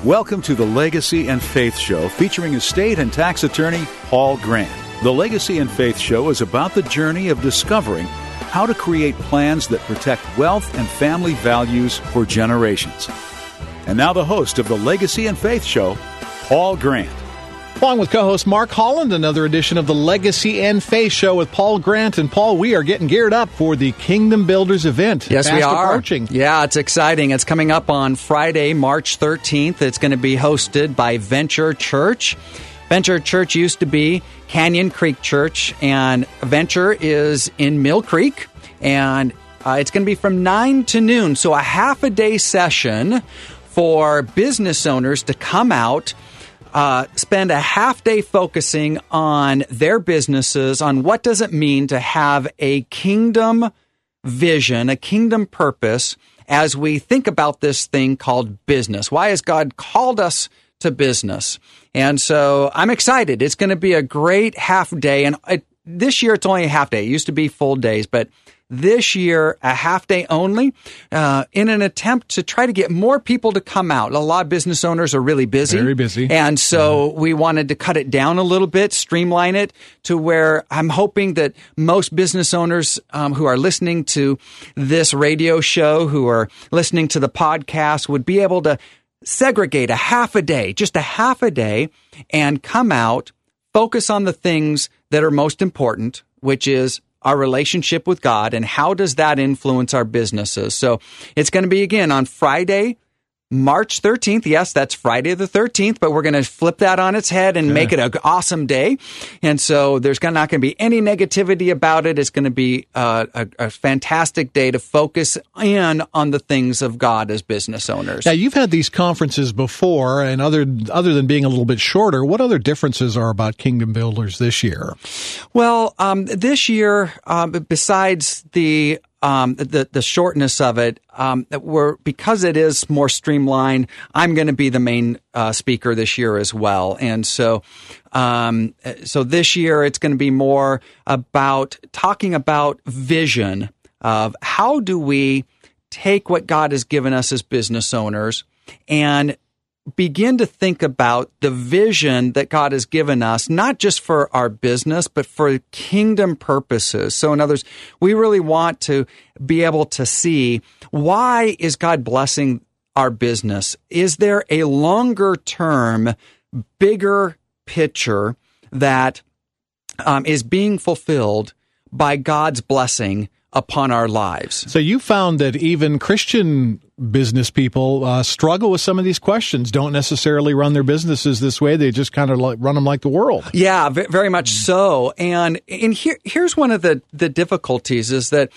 Welcome to the Legacy and Faith Show, featuring estate and tax attorney Paul Grant. The Legacy and Faith Show is about the journey of discovering how to create plans that protect wealth and family values for generations. And now the host of the Legacy and Faith Show, Paul Grant. Along with co-host Mark Holland, another edition of the Legacy and Faith Show with Paul Grant. And Paul, we are getting geared up for the Kingdom Builders event. Yes, we are. Approaching. Yeah, it's exciting. It's coming up on Friday, March 13th. It's going to be hosted by Venture Church. Venture Church used to be Canyon Creek Church, and Venture is in Mill Creek, and it's going to be from 9 to noon. So a half-a-day session for business owners to come out, spend a half day focusing on their businesses, on what does it mean to have a kingdom vision, a kingdom purpose, as we think about this thing called business. Why has God called us to business? And so I'm excited. It's going to be a great half day. And this year, it's only a half day. It used to be full days, but this year, a half day only, in an attempt to try to get more people to come out. A lot of business owners are really busy. Very busy. And so we wanted to cut it down a little bit, streamline it to where I'm hoping that most business owners who are listening to this radio show, who are listening to the podcast, would be able to segregate a half a day, just a half a day, and come out, focus on the things that are most important, which is our relationship with God, and how does that influence our businesses. So it's going to be, again, on Friday, March 13th. Yes, that's Friday the 13th, but we're going to flip that on its head and make it an awesome day. And so there's not going to be any negativity about it. It's going to be a fantastic day to focus in on the things of God as business owners. Now, you've had these conferences before, and other than being a little bit shorter, what other differences are about Kingdom Builders this year? Well, this year, besides the shortness of it, because it is more streamlined, I'm going to be the main speaker this year as well. And so this year it's going to be more about talking about vision of how do we take what God has given us as business owners and begin to think about the vision that God has given us, not just for our business, but for kingdom purposes. So in other words, we really want to be able to see, why is God blessing our business? Is there a longer term, bigger picture that is being fulfilled by God's blessing upon our lives? So you found that even Christian business people struggle with some of these questions, don't necessarily run their businesses this way. They just kind of run them like the world. Yeah, very much so. And here's one of the difficulties is that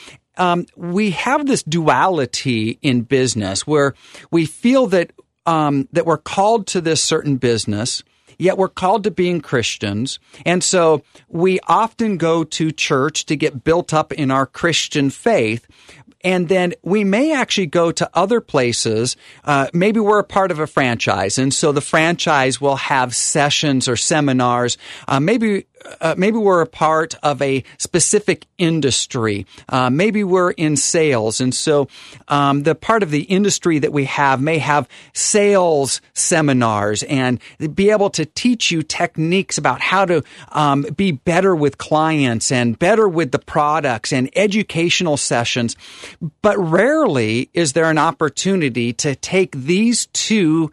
we have this duality in business where we feel that we're called to this certain business, yet we're called to being Christians. And so we often go to church to get built up in our Christian faith. And then we may actually go to other places. Maybe we're a part of a franchise, and so the franchise will have sessions or seminars. Maybe we're a part of a specific industry. Maybe we're in sales, and so the part of the industry that we have may have sales seminars and be able to teach you techniques about how to be better with clients and better with the products and educational sessions. But rarely is there an opportunity to take these two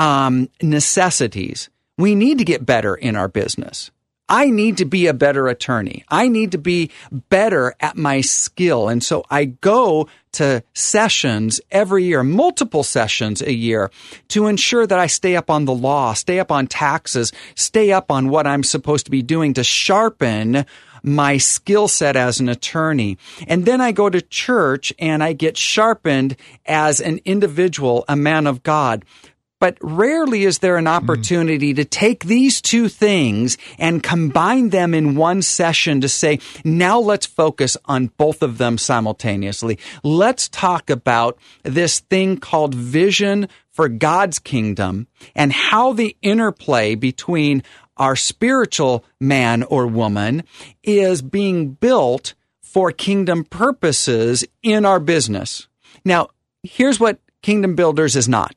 necessities. We need to get better in our business. I need to be a better attorney. I need to be better at my skill. And so I go to sessions every year, multiple sessions a year, to ensure that I stay up on the law, stay up on taxes, stay up on what I'm supposed to be doing to sharpen my skill set as an attorney. And then I go to church and I get sharpened as an individual, a man of God. But rarely is there an opportunity to take these two things and combine them in one session to say, now let's focus on both of them simultaneously. Let's talk about this thing called vision for God's kingdom and how the interplay between our spiritual man or woman is being built for kingdom purposes in our business. Now, here's what Kingdom Builders is not.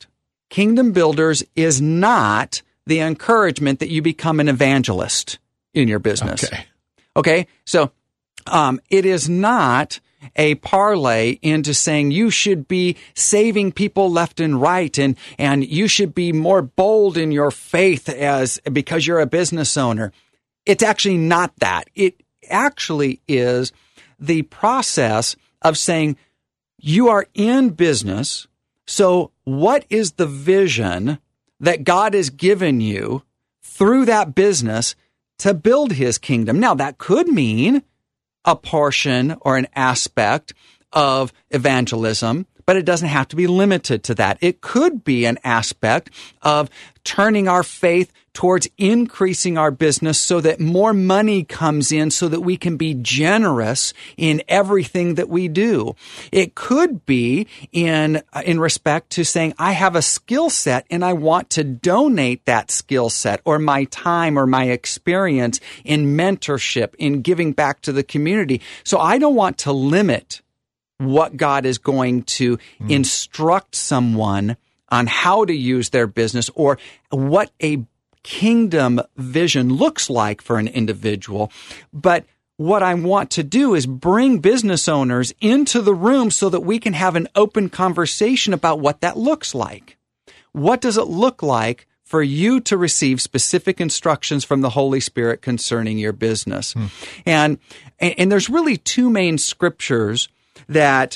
Kingdom Builders is not the encouragement that you become an evangelist in your business. Okay. So, it is not a parlay into saying you should be saving people left and right, and you should be more bold in your faith because you're a business owner. It's actually not that. It actually is the process of saying you are in business. So what is the vision that God has given you through that business to build his kingdom? Now, that could mean a portion or an aspect of evangelism, but it doesn't have to be limited to that. It could be an aspect of turning our faith towards increasing our business so that more money comes in so that we can be generous in everything that we do. It could be in respect to saying, I have a skill set and I want to donate that skill set or my time or my experience in mentorship, in giving back to the community. So I don't want to limit what God is going to instruct someone on how to use their business or what a kingdom vision looks like for an individual. But what I want to do is bring business owners into the room so that we can have an open conversation about what that looks like. What does it look like for you to receive specific instructions from the Holy Spirit concerning your business? And there's really two main scriptures that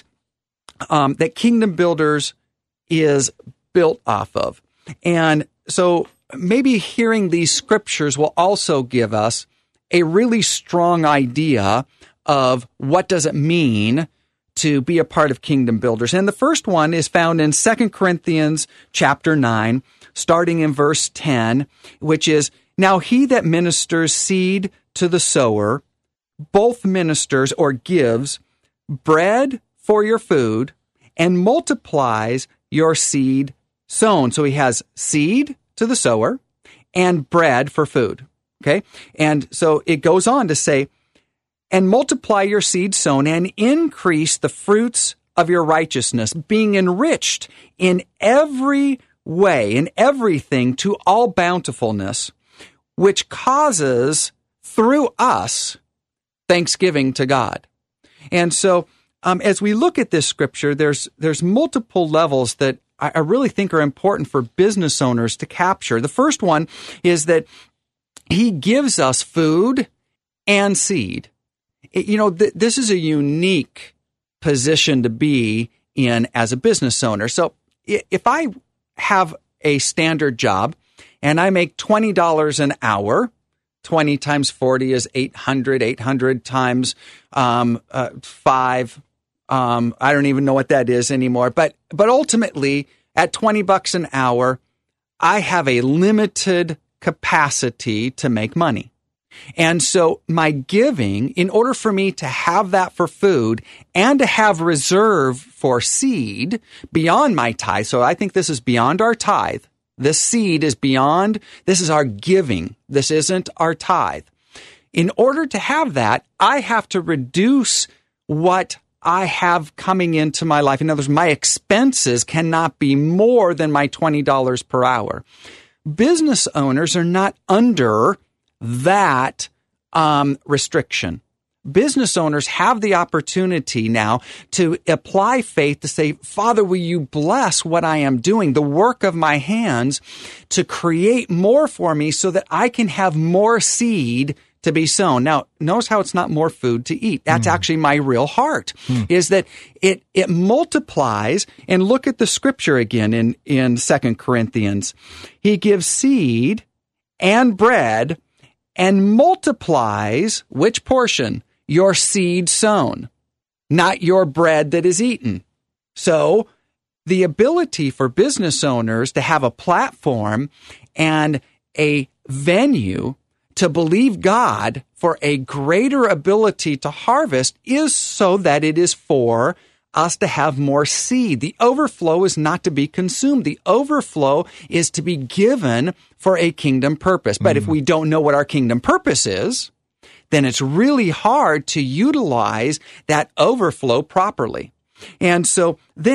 Kingdom Builders is built off of. And so maybe hearing these scriptures will also give us a really strong idea of what does it mean to be a part of Kingdom Builders. And the first one is found in 2 Corinthians chapter 9, starting in verse 10, which is, now he that ministers seed to the sower, both ministers or gives bread for your food and multiplies your seed sown. So he has seed to the sower and bread for food. Okay. And so it goes on to say, and multiply your seed sown and increase the fruits of your righteousness, being enriched in every way, in everything to all bountifulness, which causes through us thanksgiving to God. And so, as we look at this scripture, there's multiple levels that I really think are important for business owners to capture. The first one is that he gives us food and seed. This is a unique position to be in as a business owner. So if I have a standard job and I make $20 an hour, 20 times 40 is 800, 800 times 5. I don't even know what that is anymore. But ultimately, at $20 an hour, I have a limited capacity to make money. And so my giving, in order for me to have that for food and to have reserve for seed beyond my tithe, so I think this is beyond our tithe. This seed is beyond, this is our giving. This isn't our tithe. In order to have that, I have to reduce what I have coming into my life. In other words, my expenses cannot be more than my $20 per hour. Business owners are not under that restriction. Business owners have the opportunity now to apply faith to say, Father, will you bless what I am doing, the work of my hands, to create more for me so that I can have more seed to be sown. Now, notice how it's not more food to eat. That's actually my real heart, is that it multiplies. And look at the scripture again in 2 Corinthians. He gives seed and bread and multiplies which portion? Your seed sown, not your bread that is eaten. So the ability for business owners to have a platform and a venue to believe God for a greater ability to harvest is so that it is for us to have more seed. The overflow is not to be consumed. The overflow is to be given for a kingdom purpose. But if we don't know what our kingdom purpose is, then it's really hard to utilize that overflow properly. And so then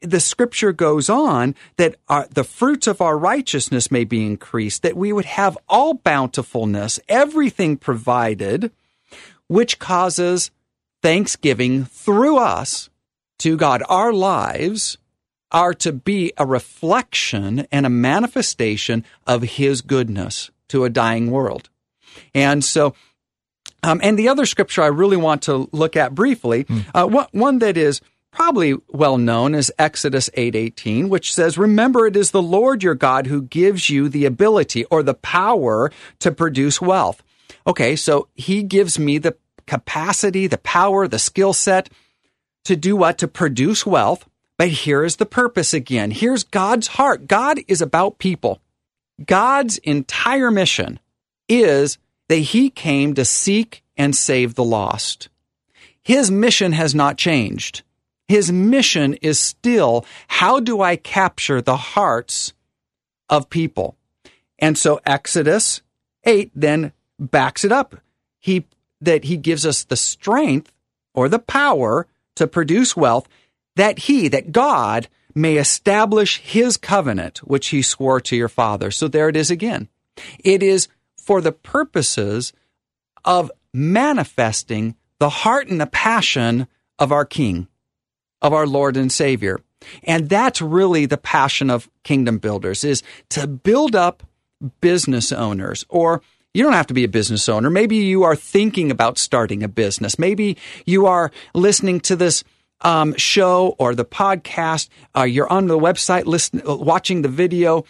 the scripture goes on that the fruits of our righteousness may be increased, that we would have all bountifulness, everything provided, which causes thanksgiving through us to God. Our lives are to be a reflection and a manifestation of His goodness to a dying world. And so, and the other scripture I really want to look at briefly, one that is probably well known is Exodus 8:18, which says, "Remember, it is the Lord your God who gives you the ability or the power to produce wealth." Okay, so He gives me the capacity, the power, the skill set to do what? To produce wealth. But here is the purpose again. Here's God's heart. God is about people. God's entire mission is that He came to seek and save the lost. His mission has not changed. His mission is still, how do I capture the hearts of people? And so Exodus 8 then backs it up. That He gives us the strength or the power to produce wealth, that God may establish His covenant, which He swore to your father. So there it is again. It is for the purposes of manifesting the heart and the passion of our King, of our Lord and Savior. And that's really the passion of Kingdom Builders, is to build up business owners. Or you don't have to be a business owner. Maybe you are thinking about starting a business. Maybe you are listening to this show or the podcast. You're on the website, watching the video.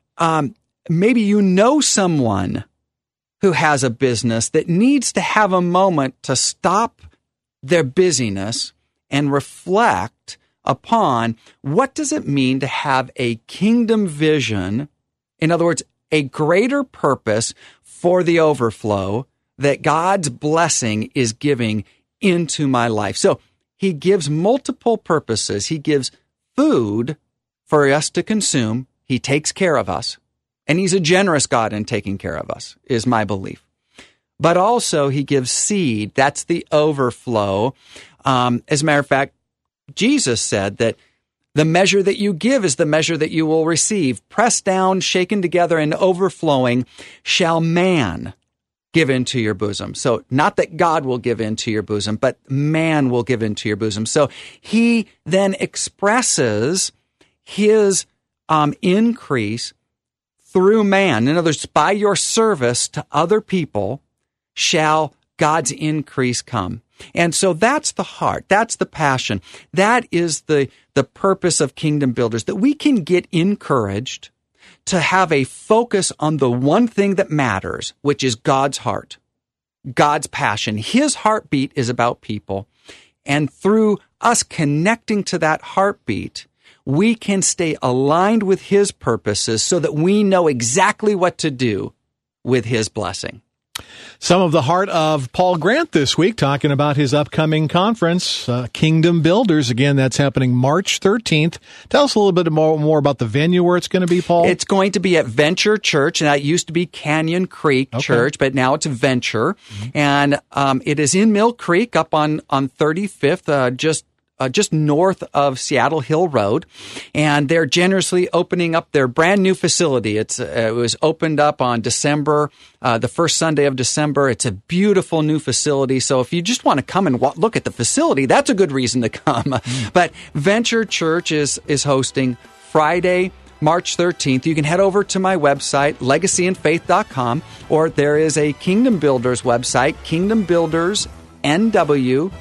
Maybe you know someone who has a business that needs to have a moment to stop their busyness and reflect upon what does it mean to have a kingdom vision. In other words, a greater purpose for the overflow that God's blessing is giving into my life. So He gives multiple purposes. He gives food for us to consume. He takes care of us. And He's a generous God in taking care of us, is my belief. But also He gives seed. That's the overflow. As a matter of fact, Jesus said that the measure that you give is the measure that you will receive. Pressed down, shaken together, and overflowing shall man give into your bosom. So not that God will give into your bosom, but man will give into your bosom. So He then expresses His increase through man. In other words, by your service to other people shall God's increase come. And so that's the heart. That's the passion. That is the purpose of Kingdom Builders, that we can get encouraged to have a focus on the one thing that matters, which is God's heart, God's passion. His heartbeat is about people. And through us connecting to that heartbeat, we can stay aligned with His purposes so that we know exactly what to do with His blessing. Some of the heart of Paul Grant this week, talking about his upcoming conference, Kingdom Builders. Again, that's happening March 13th. Tell us a little bit more about the venue where it's going to be, Paul. It's going to be at Venture Church, and that used to be Canyon Creek Church, but now it's Venture. Mm-hmm. And it is in Mill Creek up on 35th, just north of Seattle Hill Road, and they're generously opening up their brand new facility. It was opened up on December, the first Sunday of December. It's a beautiful new facility. So if you just want to come and look at the facility, that's a good reason to come. But Venture Church is hosting Friday, March 13th. You can head over to my website, legacyandfaith.com, or there is a Kingdom Builders website, kingdombuildersnw.com,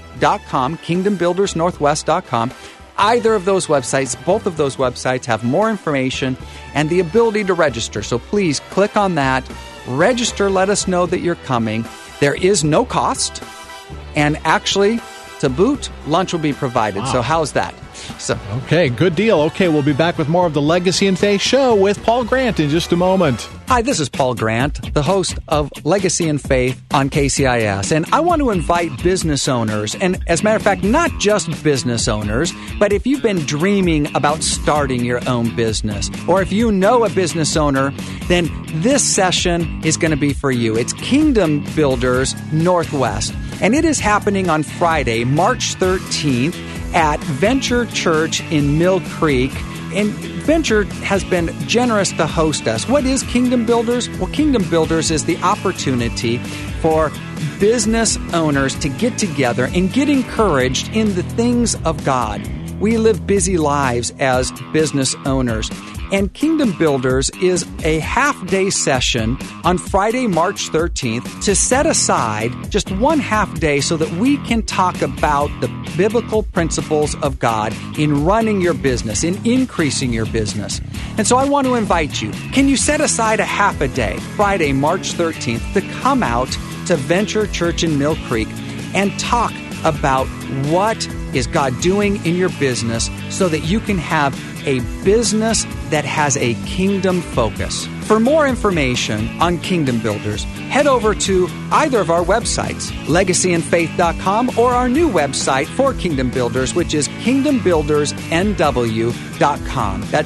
kingdombuildersnorthwest.com. Either of those websites, both of those websites have more information and the ability to register. So please click on that, register, let us know that you're coming. There is no cost, and actually, to boot, lunch will be provided. Wow. So how's that? Okay, good deal. Okay, we'll be back with more of the Legacy and Faith Show with Paul Grant in just a moment. Hi, this is Paul Grant, the host of Legacy and Faith on KCIS, and I want to invite business owners, and as a matter of fact, not just business owners, but if you've been dreaming about starting your own business, or if you know a business owner, then this session is going to be for you. It's Kingdom Builders Northwest, and it is happening on Friday, March 13th, at Venture Church in Mill Creek. And Venture has been generous to host us. What is Kingdom Builders? Well, Kingdom Builders is the opportunity for business owners to get together and get encouraged in the things of God. We live busy lives as business owners. And Kingdom Builders is a half-day session on Friday, March 13th to set aside just one half day so that we can talk about the biblical principles of God in running your business, in increasing your business. And so I want to invite you. Can you set aside a half a day, Friday, March 13th, to come out to Venture Church in Mill Creek and talk about what is God doing in your business so that you can have a business that has a kingdom focus. For more information on Kingdom Builders, head over to either of our websites, legacyandfaith.com, or our new website for Kingdom Builders, which is kingdombuildersnw.com. That's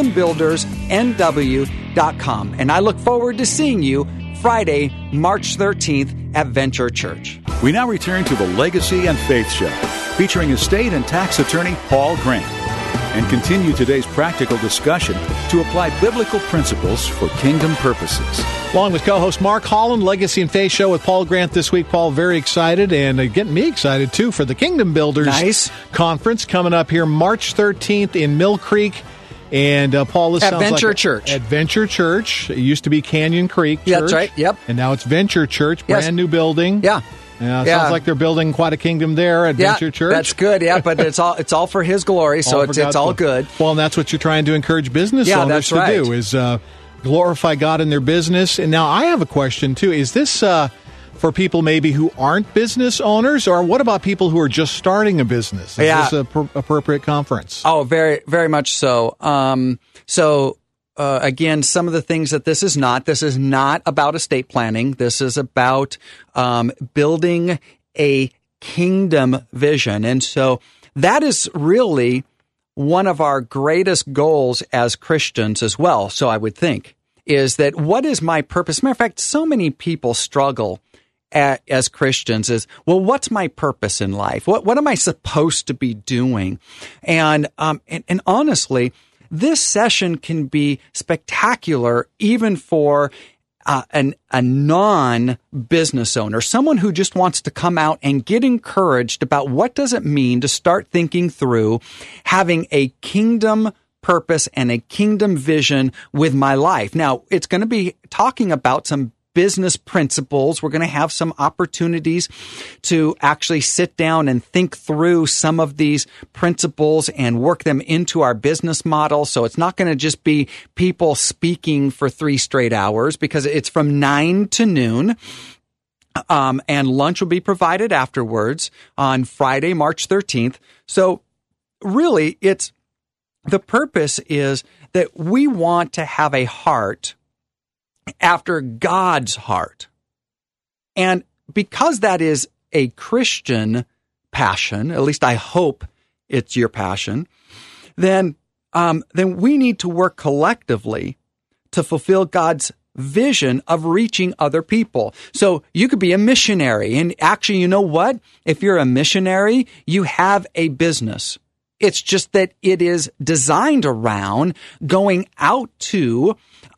kingdombuildersnw.com. And I look forward to seeing you Friday, March 13th at Venture Church. We now return to the Legacy and Faith Show, featuring estate and tax attorney Paul Grant, and continue today's practical discussion to apply biblical principles for kingdom purposes. Along with co-host Mark Holland, Legacy and Faith Show with Paul Grant this week. Paul, very excited, and getting me excited, too, for the Kingdom Builders Conference coming up here March 13th in Mill Creek. And Paul, this sounds Venture like Church. At Venture Church. It used to be Canyon Creek Church. Yeah, that's right. Yep. And now it's Venture Church, brand new building. Yeah. Sounds like they're building quite a kingdom there at Venture Church. That's good. Yeah, but it's all for His glory, so it's all good. Well, and that's what you're trying to encourage business owners to do is glorify God in their business. And now I have a question too. Is this for people maybe who aren't business owners, or what about people who are just starting a business? Is this an appropriate conference? Oh, very, very much so. Again, some of the things that this is not about estate planning. This is about building a kingdom vision. And so that is really one of our greatest goals as Christians as well, so I would think, is that what is my purpose? Matter of fact, so many people struggle as Christians is, well, what's my purpose in life? What am I supposed to be doing? And honestly, this session can be spectacular even for a non-business owner, someone who just wants to come out and get encouraged about what does it mean to start thinking through having a kingdom purpose and a kingdom vision with my life. Now, it's going to be talking about some business principles. We're going to have some opportunities to actually sit down and think through some of these principles and work them into our business model. So it's not going to just be people speaking for 3 straight hours, because it's from 9 to noon. And lunch will be provided afterwards on Friday, March 13th. So really, the purpose is that we want to have a heart after God's heart. And because that is a Christian passion, at least I hope it's your passion, then we need to work collectively to fulfill God's vision of reaching other people. So you could be a missionary. And actually, you know what? If you're a missionary, you have a business. It's just that it is designed around going out to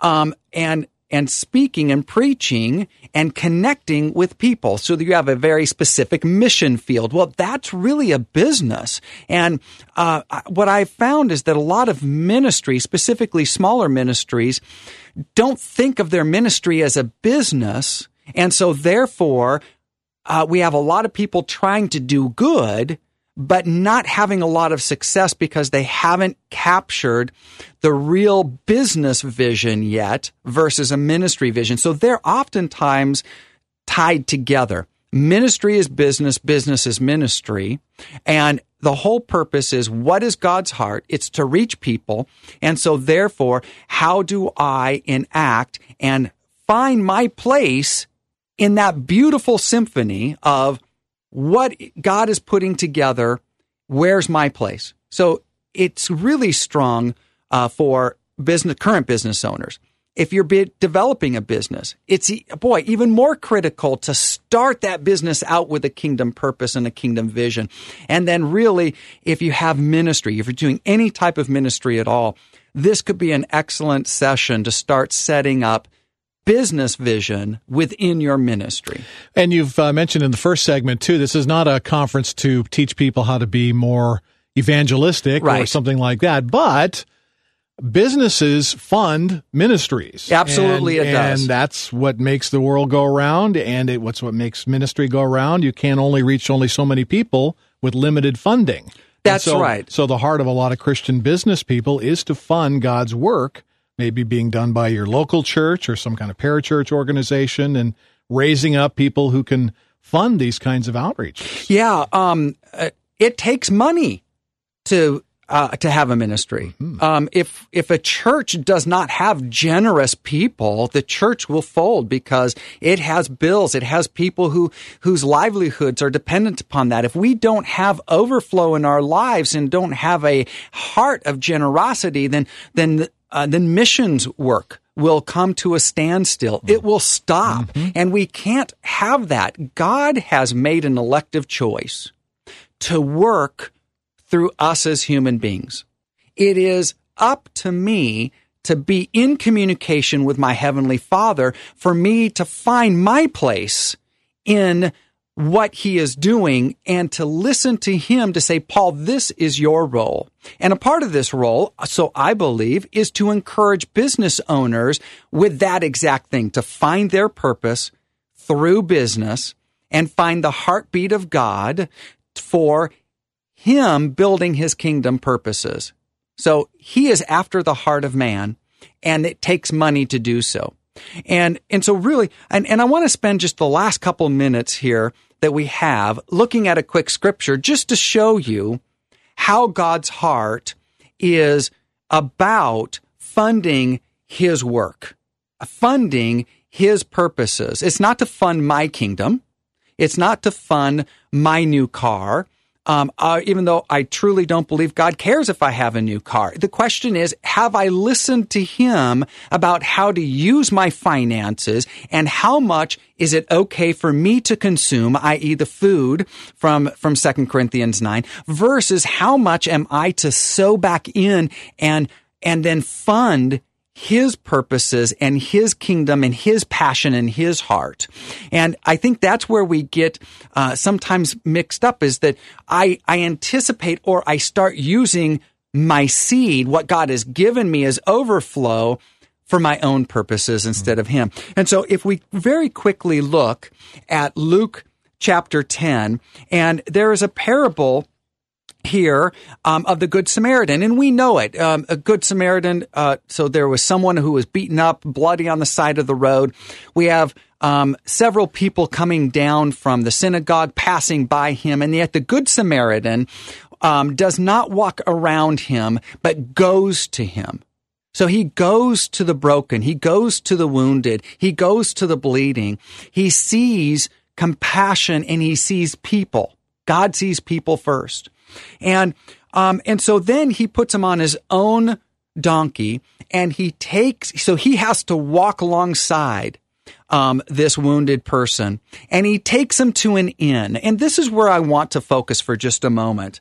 and speaking and preaching and connecting with people, so that you have a very specific mission field. Well, that's really a business. And what I've found is that a lot of ministries, specifically smaller ministries, don't think of their ministry as a business. And so therefore, we have a lot of people trying to do good, but not having a lot of success because they haven't captured the real business vision yet versus a ministry vision. So they're oftentimes tied together. Ministry is business, business is ministry. And the whole purpose is, what is God's heart? It's to reach people. And so therefore, how do I enact and find my place in that beautiful symphony of what God is putting together? Where's my place? So it's really strong for current business owners. if you're developing a business, it's, even more critical to start that business out with a kingdom purpose and a kingdom vision. And then really, if you have ministry, if you're doing any type of ministry at all, this could be an excellent session to start setting up business vision within your ministry. And you've mentioned in the first segment, too, this is not a conference to teach people how to be more evangelistic or something like that, but businesses fund ministries. Absolutely, it does. And that's what makes the world go around, and what's what makes ministry go around. You can't only reach so many people with limited funding. That's right. So the heart of a lot of Christian business people is to fund God's work, maybe being done by your local church or some kind of parachurch organization, and raising up people who can fund these kinds of outreach. Yeah, it takes money to have a ministry. If a church does not have generous people, the church will fold because it has bills. It has people whose livelihoods are dependent upon that. If we don't have overflow in our lives and don't have a heart of generosity, then missions work will come to a standstill. It will stop. And we can't have that. God has made an elective choice to work through us as human beings. It is up to me to be in communication with my Heavenly Father, for me to find my place in what He is doing and to listen to Him to say, Paul, this is your role. And a part of this role, so I believe, is to encourage business owners with that exact thing, to find their purpose through business and find the heartbeat of God for Him building His kingdom purposes. So He is after the heart of man, and it takes money to do so. And so really, and I want to spend just the last couple minutes here that we have looking at a quick scripture just to show you how God's heart is about funding His work, funding His purposes. It's not to fund my kingdom. It's not to fund my new car. Even though I truly don't believe God cares if I have a new car. The question is, have I listened to Him about how to use my finances, and how much is it okay for me to consume, i.e. the food from 2 Corinthians 9, versus how much am I to sow back in and then fund His purposes and His kingdom and His passion and His heart. And I think that's where we get sometimes mixed up, is that I anticipate, or I start using my seed, what God has given me as overflow, for my own purposes instead of Him. And so if we very quickly look at Luke chapter 10, and there is a parable here of the Good Samaritan, and we know it. A Good Samaritan, so there was someone who was beaten up, bloody on the side of the road. We have several people coming down from the synagogue, passing by him, and yet the Good Samaritan does not walk around him, but goes to him. So he goes to the broken, he goes to the wounded, he goes to the bleeding. He sees compassion and he sees people. God sees people first. And so then he puts him on his own donkey, and he has to walk alongside this wounded person, and he takes him to an inn. And this is where I want to focus for just a moment.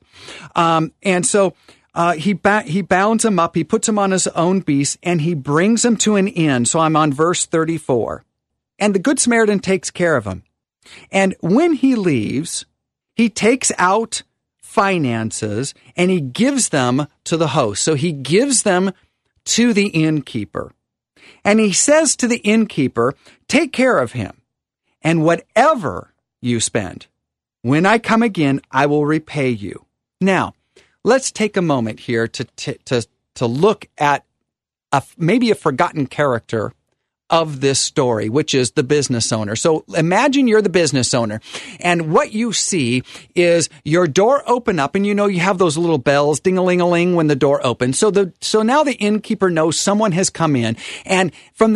And so he bounds him up, he puts him on his own beast, and he brings him to an inn. So I'm on verse 34. And the Good Samaritan takes care of him. And when he leaves, he takes out finances and he gives them to the host. So he gives them to the innkeeper. And he says to the innkeeper, take care of him, and whatever you spend, when I come again, I will repay you. Now, let's take a moment here to look at maybe a forgotten character of this story, which is the business owner. So imagine you're the business owner, and what you see is your door open up, and you have those little bells, ding-a-ling-a-ling, when the door opens. So now the innkeeper knows someone has come in, and from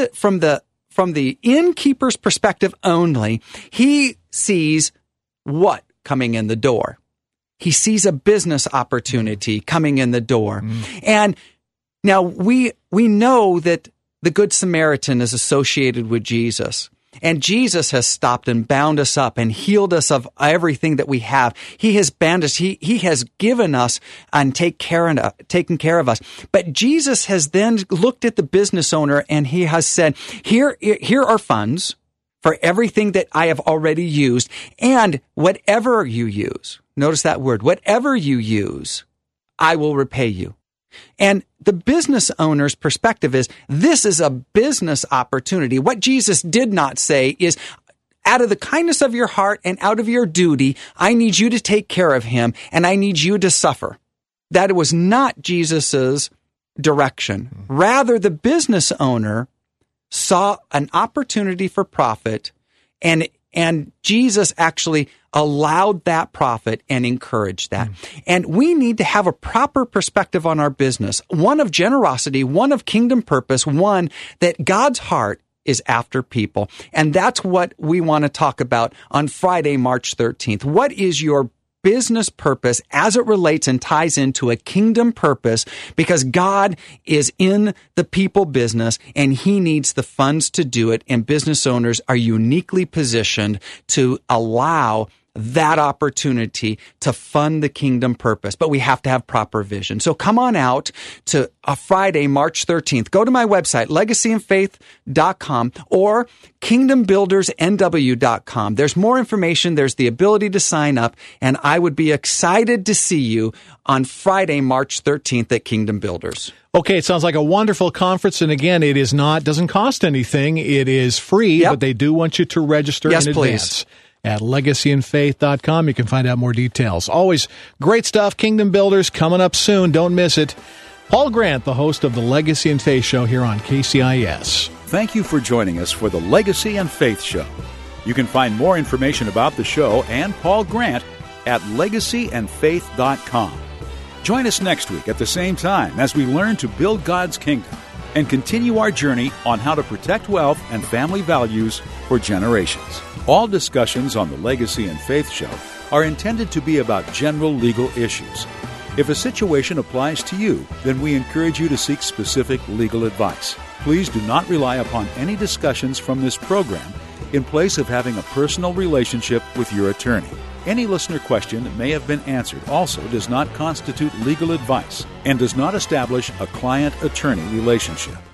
the innkeeper's perspective only, he sees what coming in the door. He sees a business opportunity coming in the door. And now we know that the Good Samaritan is associated with Jesus. And Jesus has stopped and bound us up and healed us of everything that we have. He has bound us. He has given us and taken care of us. But Jesus has then looked at the business owner and he has said, here are funds for everything that I have already used, and whatever you use, notice that word, whatever you use, I will repay you. And the business owner's perspective is, this is a business opportunity. What Jesus did not say is, out of the kindness of your heart and out of your duty, I need you to take care of him and I need you to suffer. That was not Jesus's direction. Rather, the business owner saw an opportunity for profit, and Jesus actually allowed that profit and encouraged that. And we need to have a proper perspective on our business, one of generosity, one of kingdom purpose, one that God's heart is after people. And that's what we want to talk about on Friday, March 13th. What is your business purpose as it relates and ties into a kingdom purpose? Because God is in the people business and he needs the funds to do it. And business owners are uniquely positioned to allow that opportunity to fund the kingdom purpose. But we have to have proper vision. So come on out to a Friday, March 13th. Go to my website, legacyandfaith.com or kingdombuildersnw.com. There's more information. There's the ability to sign up. And I would be excited to see you on Friday, March 13th at Kingdom Builders. Okay, it sounds like a wonderful conference. And again, doesn't cost anything. It is free, but they do want you to register in advance. Please. At legacyandfaith.com. You can find out more details. Always great stuff. Kingdom Builders coming up soon. Don't miss it. Paul Grant, the host of the Legacy and Faith Show here on KCIS. Thank you for joining us for the Legacy and Faith Show. You can find more information about the show and Paul Grant at legacyandfaith.com. Join us next week at the same time as we learn to build God's kingdom and continue our journey on how to protect wealth and family values for generations. All discussions on the Legacy and Faith Show are intended to be about general legal issues. If a situation applies to you, then we encourage you to seek specific legal advice. Please do not rely upon any discussions from this program in place of having a personal relationship with your attorney. Any listener question that may have been answered also does not constitute legal advice and does not establish a client-attorney relationship.